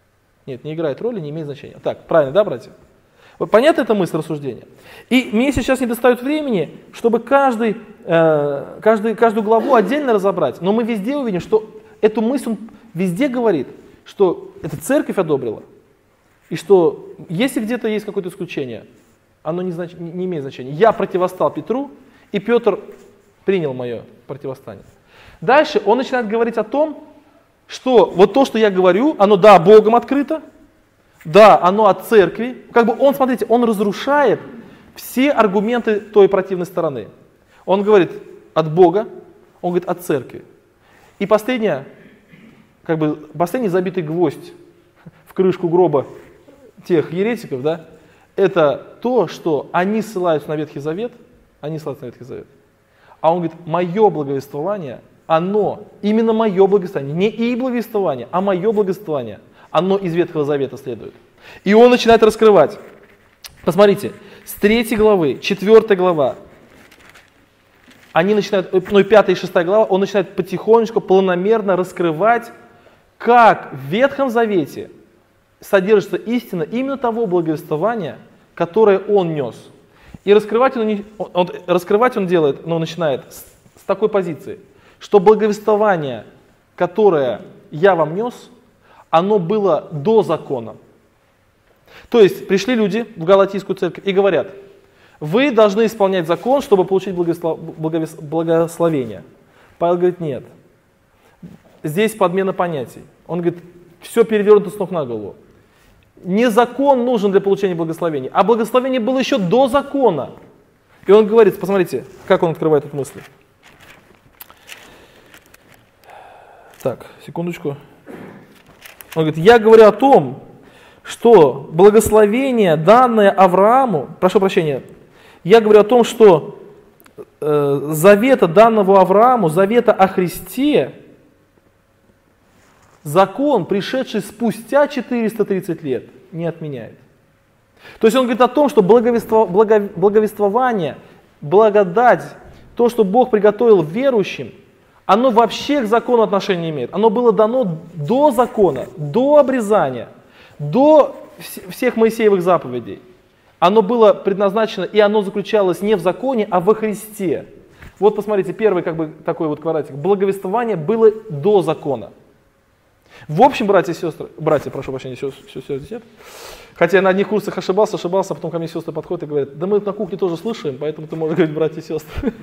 Нет, не играет роли, не имеет значения. Так, правильно, да, братья? Понятна эта мысль рассуждения? И мне сейчас не достает времени, чтобы каждый, э, каждый, каждую главу отдельно разобрать. Но мы везде увидим, что эту мысль он везде говорит, что эта церковь одобрила. И что если где-то есть какое-то исключение, оно не, знач, не имеет значения. Я противостал Петру, и Петр принял мое противостояние. Дальше он начинает говорить о том, что вот то, что я говорю, оно, да, Богом открыто, да, оно от церкви. Как бы он, смотрите, он разрушает все аргументы той противной стороны. Он говорит от Бога, он говорит от церкви. И последнее, как бы последний забитый гвоздь в крышку гроба тех еретиков, да, это то, что они ссылаются на Ветхий Завет, они ссылаются на Ветхий Завет. А он говорит, мое благовествование, оно, именно мое благовествование, не и благовествование, а мое благовествование, оно из Ветхого Завета следует. И он начинает раскрывать. Посмотрите, с третьей главы, четвёртая глава, они начинают, ну и пятая и шестая глава, он начинает потихонечку, планомерно раскрывать, как в Ветхом Завете содержится истина именно того благовествования, которое он нес. И раскрывать он, не, он, он, раскрывать он делает, но начинает с, с такой позиции, что благовествование, которое я вам нес, оно было до закона. То есть пришли люди в Галатийскую церковь и говорят, вы должны исполнять закон, чтобы получить благослов... благословение. Павел говорит, нет. Здесь подмена понятий. Он говорит, все перевернуто с ног на голову. Не закон нужен для получения благословения, а благословение было еще до закона. И он говорит, посмотрите, как он открывает эту мысль. Так, секундочку. Он говорит, я говорю о том, что благословение, данное Аврааму, прошу прощения, я говорю о том, что э, завета, данного Аврааму, завета о Христе, закон, пришедший спустя четыреста тридцать лет, не отменяет. То есть он говорит о том, что благовество, благо, благовествование, благодать, то, что Бог приготовил верующим, оно вообще к закону отношения не имеет. Оно было дано до закона, до обрезания, до всех Моисеевых заповедей. Оно было предназначено, и оно заключалось не в законе, а во Христе. Вот посмотрите, первый как бы такой вот квадратик. Благовествование было до закона. В общем, братья и сестры, братья, прошу прощения, сестры, хотя я на одних курсах ошибался, ошибался, а потом ко мне сестры подходят и говорят, да мы на кухне тоже слышим, поэтому ты можешь говорить братья и сестры.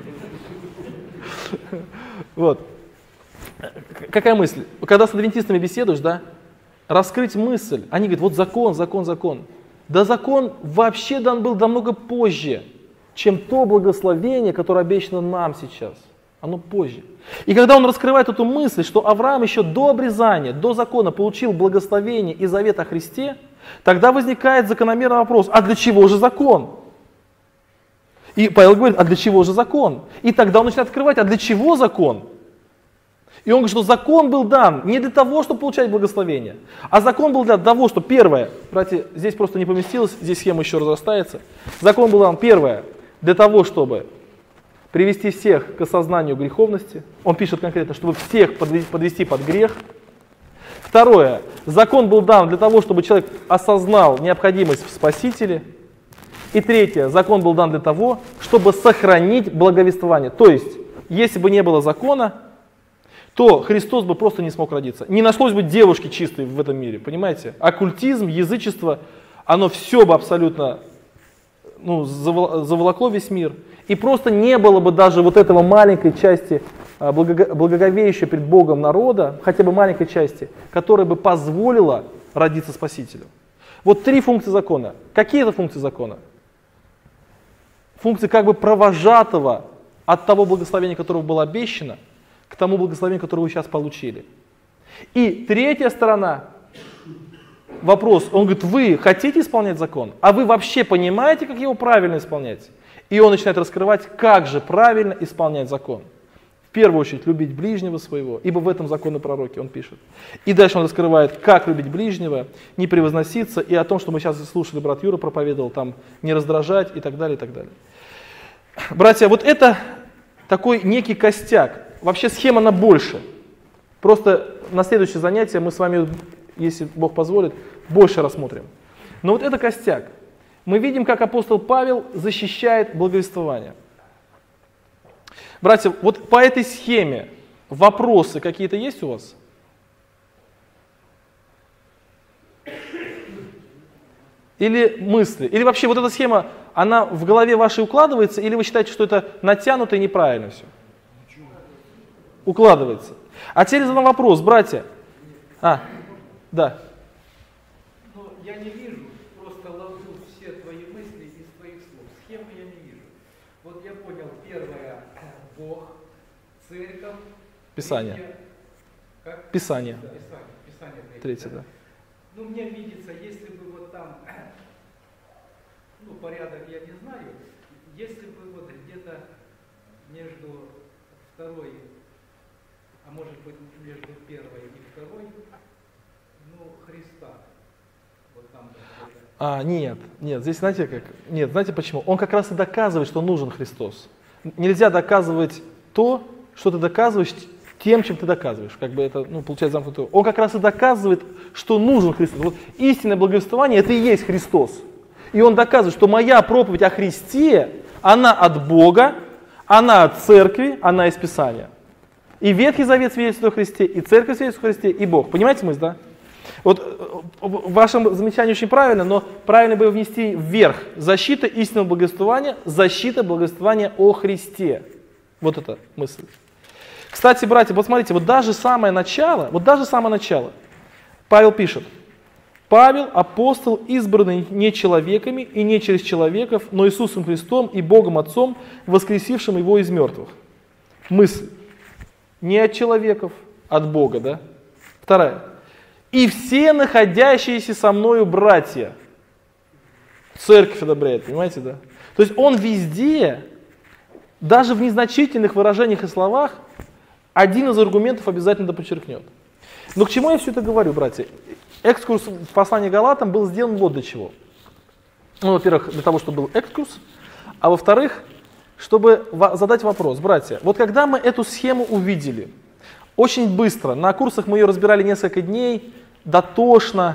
Вот. Какая мысль? Когда с адвентистами беседуешь, да, раскрыть мысль, они говорят, вот закон, закон, закон. Да закон вообще дан был намного позже, чем то благословение, которое обещано нам сейчас. Оно позже. И когда он раскрывает эту мысль, что Авраам еще до обрезания, до закона получил благословение и завет о Христе, тогда возникает закономерный вопрос, а для чего же закон? И Павел говорит, а для чего же закон? И тогда он начинает открывать, а для чего закон? И он говорит, что закон был дан не для того, чтобы получать благословение, а закон был для того, что первое, братья, здесь просто не поместилось, здесь схема еще разрастается. Закон был дан первое, для того, чтобы привести всех к осознанию греховности. Он пишет конкретно, чтобы всех подвести под грех. Второе, закон был дан для того, чтобы человек осознал необходимость в Спасителе. И третье, закон был дан для того, чтобы сохранить благовествование. То есть, если бы не было закона, то Христос бы просто не смог родиться. Не нашлось бы девушки чистой в этом мире, понимаете? Оккультизм, язычество, оно все бы абсолютно ну, заволокло весь мир. И просто не было бы даже вот этого маленькой части, благоговеющей пред Богом народа, хотя бы маленькой части, которая бы позволила родиться Спасителю. Вот три функции закона. Какие это функции закона? Функции как бы провожатого от того благословения, которое было обещано, к тому благословению, которое вы сейчас получили. И третья сторона, вопрос, он говорит, вы хотите исполнять закон, а вы вообще понимаете, как его правильно исполнять? И он начинает раскрывать, как же правильно исполнять закон. В первую очередь, любить ближнего своего, ибо в этом законы пророки, он пишет. И дальше он раскрывает, как любить ближнего, не превозноситься, и о том, что мы сейчас слушали, брат Юра проповедовал, там, не раздражать и так далее, и так далее. Братья, вот это такой некий костяк. Вообще схема, она больше. Просто на следующее занятие мы с вами если Бог позволит, больше рассмотрим. Но вот это костяк. Мы видим, как апостол Павел защищает благовествование. Братья, вот по этой схеме вопросы какие-то есть у вас? Или мысли? Или вообще вот эта схема, она в голове вашей укладывается, или вы считаете, что это натянуто и неправильно все? Укладывается. А теперь задам вопрос, братья. А, да. Но я не вижу, просто ловлю все твои мысли из твоих слов. Схемы я не вижу. Вот я понял, первое, Бог, церковь. Писание. Третье, как? Писание. Да, Писание. Писание третье. Третье, да. Ну, мне видится, если бы вот там, ну, порядок я не знаю, если бы вот где-то между второй, а может быть между первой и второй, ну, Христа, вот там какой-то. А, нет, нет, здесь знаете как? Нет, знаете почему? Он как раз и доказывает, что нужен Христос. Нельзя доказывать то, что ты доказываешь тем, чем ты доказываешь. Как бы это, ну, получается замкнутое. Он как раз и доказывает, что нужен Христос. Вот истинное благовествование — это и есть Христос. И он доказывает, что моя проповедь о Христе, она от Бога, она от церкви, она из Писания. И Ветхий Завет свидетельствует о Христе, и церковь свидетельствует о Христе, и Бог. Понимаете смысл, да? Вот ваше замечание очень правильно, но правильно бы внести вверх. Защита истинного благовествования, защита благовествования о Христе. Вот это мысль. Кстати, братья, вот смотрите, вот даже самое начало, вот даже самое начало, Павел пишет: Павел, апостол, избранный не человеками и не через человеков, но Иисусом Христом и Богом Отцом, воскресившим его из мертвых. Мысль. Не от человеков, от Бога, да? Вторая. И все находящиеся со мною братья. Церковь одобряет, понимаете, да? То есть он везде, даже в незначительных выражениях и словах, один из аргументов обязательно подчеркнет. Но к чему я все это говорю, братья? Экскурс в послании Галатам был сделан вот для чего. Ну, во-первых, для того, чтобы был экскурс, а во-вторых, чтобы задать вопрос. Братья, вот когда мы эту схему увидели, очень быстро, на курсах мы ее разбирали несколько дней, дотошно,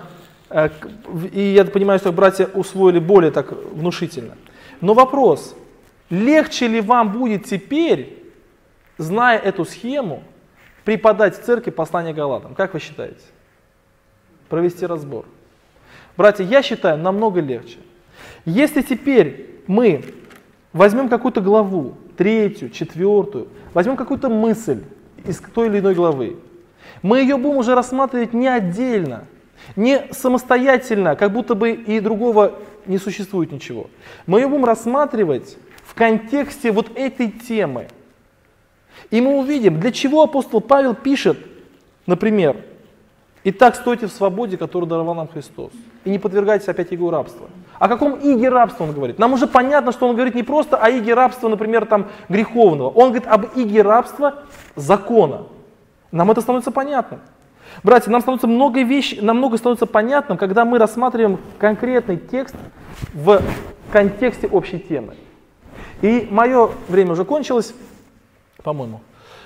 и я понимаю, что братья усвоили более так внушительно. Но вопрос, легче ли вам будет теперь, зная эту схему, преподать в церкви послание Галатам? Как вы считаете? Провести разбор. Братья, я считаю, намного легче. Если теперь мы возьмем какую-то главу, третью, четвертую, возьмем какую-то мысль из той или иной главы, мы ее будем уже рассматривать не отдельно, не самостоятельно, как будто бы и другого не существует ничего. Мы ее будем рассматривать в контексте вот этой темы. И мы увидим, для чего апостол Павел пишет, например: «Итак, стойте в свободе, которую даровал нам Христос, и не подвергайтесь опять игу рабства». О каком иге рабства он говорит? Нам уже понятно, что он говорит не просто о иге рабства, например, там, греховного. Он говорит об иге рабства закона. Нам это становится понятным. Братья, нам становится много вещей, намного становится понятным, когда мы рассматриваем конкретный текст в контексте общей темы. И мое время уже кончилось, по-моему.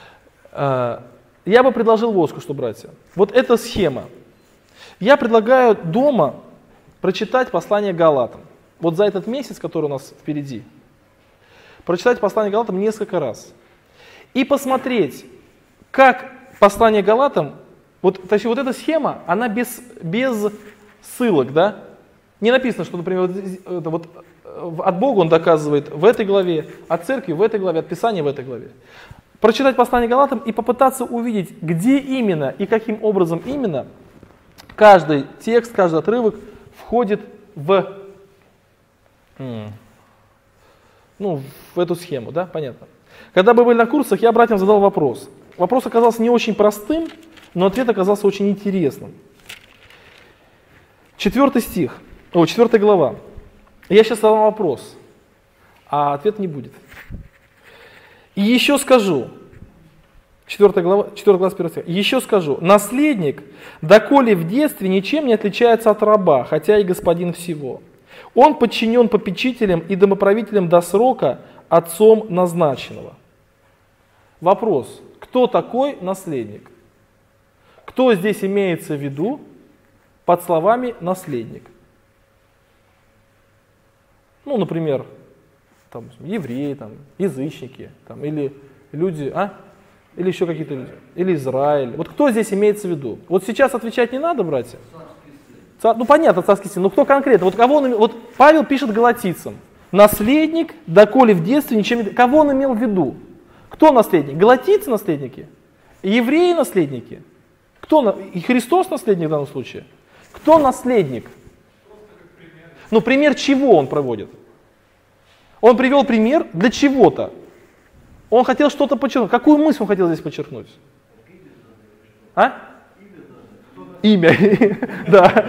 Я бы предложил вот что, братья. Вот эта схема. Я предлагаю дома прочитать послание Галатам. Вот за этот месяц, который у нас впереди. Прочитать послание Галатам несколько раз. И посмотреть, как послание Галатам, вот, то есть вот эта схема, она без, без ссылок, да? Не написано, что, например, вот, вот, от Бога он доказывает в этой главе, от церкви в этой главе, от Писания в этой главе. Прочитать послание Галатам и попытаться увидеть, где именно и каким образом именно каждый текст, каждый отрывок входит в, ну, в эту схему, да, понятно. Когда мы были на курсах, я братьям задал вопрос. Вопрос оказался не очень простым, но ответ оказался очень интересным. Четвертый стих, о, четвертая глава. Я сейчас задам вопрос, а ответа не будет. И еще скажу, четвертая глава, четвертая глава, первый стих, еще скажу, наследник, доколе в детстве ничем не отличается от раба, хотя и господин всего. Он подчинен попечителям и домоправителям до срока отцом назначенного. Вопрос, кто такой наследник? Кто здесь имеется в виду, под словами «наследник». Ну, например, там, евреи, там, язычники, там, или люди, а? Или еще какие-то люди, или Израиль. Вот кто здесь имеется в виду? Вот сейчас отвечать не надо, братья? Цар, ну понятно, царский сын, но кто конкретно? Вот, кого он, вот Павел пишет галатийцам, наследник, доколе в детстве ничем не... Кого он имел в виду? Кто наследник? Галатийцы наследники? Евреи наследники? Кто? И Христос наследник в данном случае? Кто наследник? Ну пример чего он проводит? Он привел пример для чего-то. Он хотел что-то подчеркнуть. Какую мысль он хотел здесь подчеркнуть? А? Имя. Да.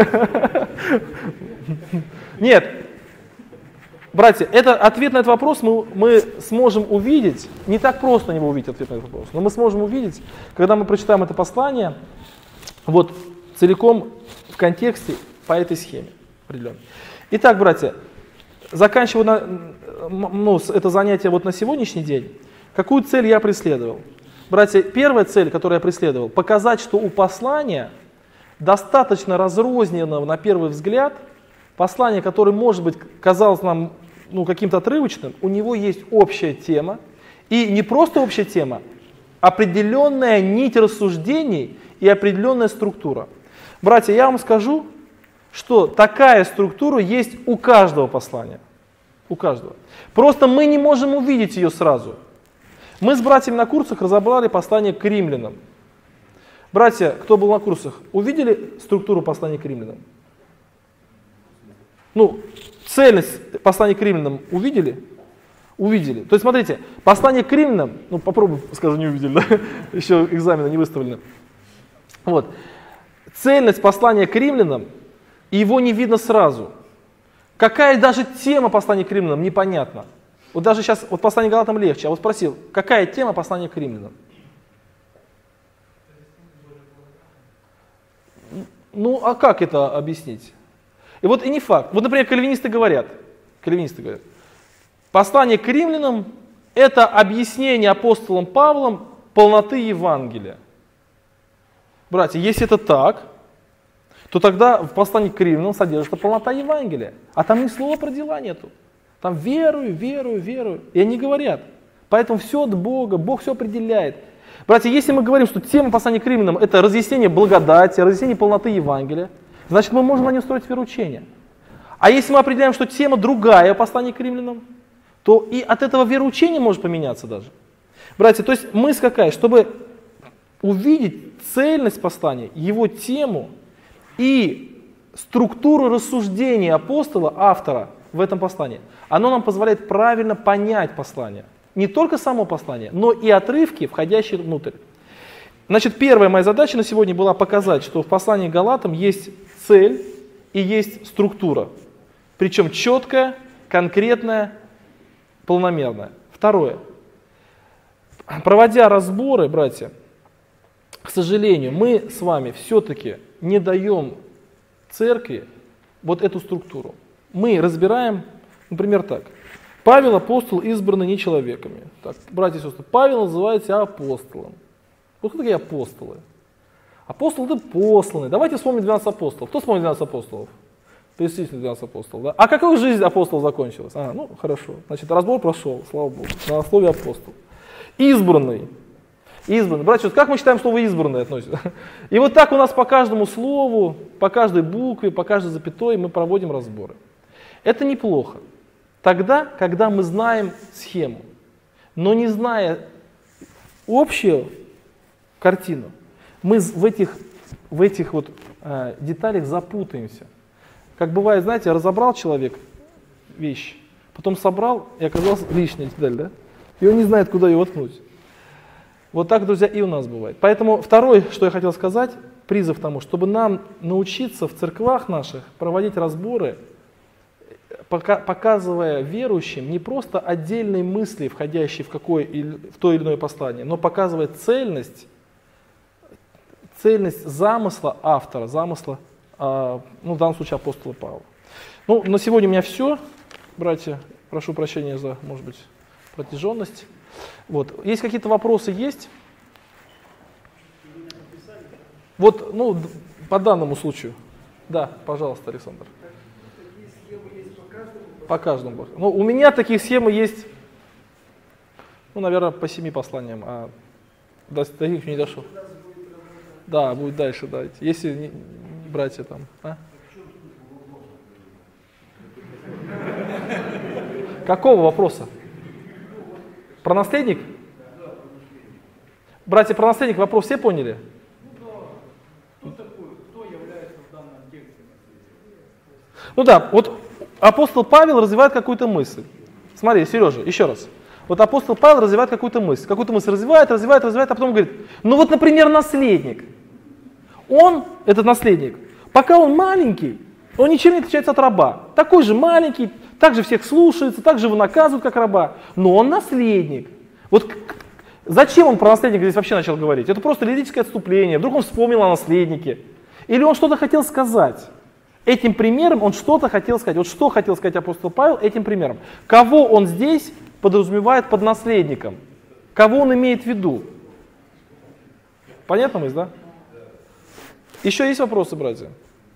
Нет. Братья, это ответ на этот вопрос мы, мы сможем увидеть. Не так просто на него увидеть ответ на этот вопрос. Но мы сможем увидеть, когда мы прочитаем это послание, вот целиком в контексте по этой схеме определенной. Итак, братья, заканчивая на, ну, это занятие вот на сегодняшний день, какую цель я преследовал? Братья, первая цель, которую я преследовал, показать, что у послания, достаточно разрозненного на первый взгляд, послание, которое, может быть, казалось нам ну, каким-то отрывочным, у него есть общая тема, и не просто общая тема, определенная нить рассуждений и определенная структура. Братья, я вам скажу, что такая структура есть у каждого послания. У каждого. Просто мы не можем увидеть ее сразу. Мы с братьями на курсах разобрали послание к римлянам. Братья, кто был на курсах, увидели структуру послания к римлянам? Ну, цельность послания к римлянам увидели? Увидели. То есть, смотрите, послание к римлянам, ну, попробуй, скажу, не увидели, да? Еще экзамены не выставлены. Вот. Цельность послания к римлянам, и его не видно сразу. Какая даже тема послания к римлянам, непонятно. Вот даже сейчас, вот послание к Галатам легче, а вот спросил, какая тема послания к римлянам? Ну, а как это объяснить? И вот и не факт. Вот, например, кальвинисты говорят, кальвинисты говорят, послание к римлянам – это объяснение апостолом Павлом полноты Евангелия. Братья, если это так, то тогда в послании к римлянам содержится полнота Евангелия. А там ни слова про дела нету. Там верую, верую, верую. И они говорят. Поэтому все от Бога, Бог все определяет. Братья, если мы говорим, что тема послания к римлянам это разъяснение благодати, разъяснение полноты Евангелия, значит мы можем на нем строить вероучение. А если мы определяем, что тема другая послания к римлянам, то и от этого вероучение может поменяться даже. Братья, то есть мысль какая? Чтобы увидеть цельность послания, его тему и структуру рассуждений апостола, автора в этом послании, оно нам позволяет правильно понять послание. Не только само послание, но и отрывки, входящие внутрь. Значит, первая моя задача на сегодня была показать, что в послании к Галатам есть цель и есть структура. Причем четкая, конкретная, полномерная. Второе. Проводя разборы, братья, к сожалению, мы с вами все-таки не даем церкви вот эту структуру. Мы разбираем, например, так. Павел апостол избранный не человеками. Так, братья и сестры, Павел называет себя апостолом. Вот кто такие апостолы? Апостол это посланный. Давайте вспомним двенадцать апостолов. Кто вспомнит двенадцать апостолов? Перечислите двенадцать апостолов. Да? А какой жизнь апостол закончилась? А, ну хорошо. Значит, разбор прошел, слава Богу. На слове апостол. Избранный. Избранный. Братья, как мы считаем слово избранный относится? И вот так у нас по каждому слову, по каждой букве, по каждой запятой мы проводим разборы. Это неплохо. Тогда, когда мы знаем схему, но не зная общую картину, мы в этих, в этих вот, э, деталях запутаемся. Как бывает, знаете, разобрал человек вещь, потом собрал и оказалась лишняя деталь, да? И он не знает, куда ее воткнуть. Вот так, друзья, и у нас бывает. Поэтому второе, что я хотел сказать, призыв тому, чтобы нам научиться в церквах наших проводить разборы, показывая верующим не просто отдельные мысли, входящие в, какое, в то или иное послание, но показывая цельность, цельность замысла автора, замысла, ну, в данном случае апостола Павла. Ну, на сегодня у меня все, братья. Прошу прощения за, может быть, протяженность. Вот. Есть какие-то вопросы? Есть? Вот, ну, по данному случаю. Да, пожалуйста, Александр. Такие схемы есть по каждому? По каждому. Ну, у меня такие схемы есть, ну, наверное, по семи посланиям, а до таких не дошел. Да, будет дальше, да. Если не, не братья там. А? Какого вопроса? Про наследник? Братья, про наследник вопрос все поняли? Кто такой, кто является в данном тексте наследником? Ну да, вот апостол Павел развивает какую-то мысль. Смотри, Сережа, еще раз. Вот апостол Павел развивает какую-то мысль. Какую-то мысль развивает, развивает, развивает, а потом говорит, ну вот, например, наследник. Он, этот наследник, пока он маленький, он ничем не отличается от раба. Такой же маленький, так же всех слушается, так же его наказывают, как раба. Но он наследник. Вот зачем он про наследника здесь вообще начал говорить? Это просто лирическое отступление. Вдруг он вспомнил о наследнике. Или он что-то хотел сказать. Этим примером он что-то хотел сказать. Вот что хотел сказать апостол Павел этим примером? Кого он здесь подразумевает под наследником? Кого он имеет в виду? Понятно мысль, да? Еще есть вопросы, братья?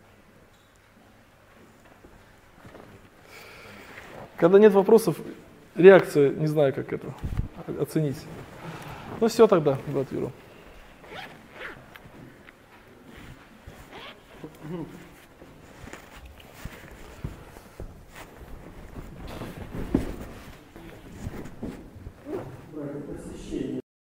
Когда нет вопросов, реакция, не знаю, как это оценить. Ну все тогда, брат Юра.